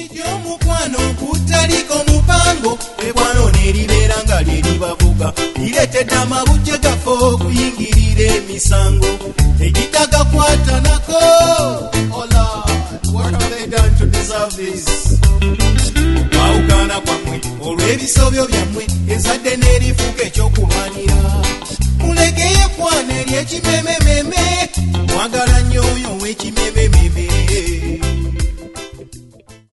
Mukwano kutaliko mupango ekwano neribera nga lyeribavuga liretedde amabujje gaffe okuyingirira emisango egitagakwatanako. Oh Lord, what have they done to deserve this? Okwawukana kwammwe olw'ebisobyo byammwe ezadde n'erifuuka ekyokulwanira. Mulegeyo ekwano ery'ekimemememe mwagala nnyo oyo ow'ekimeme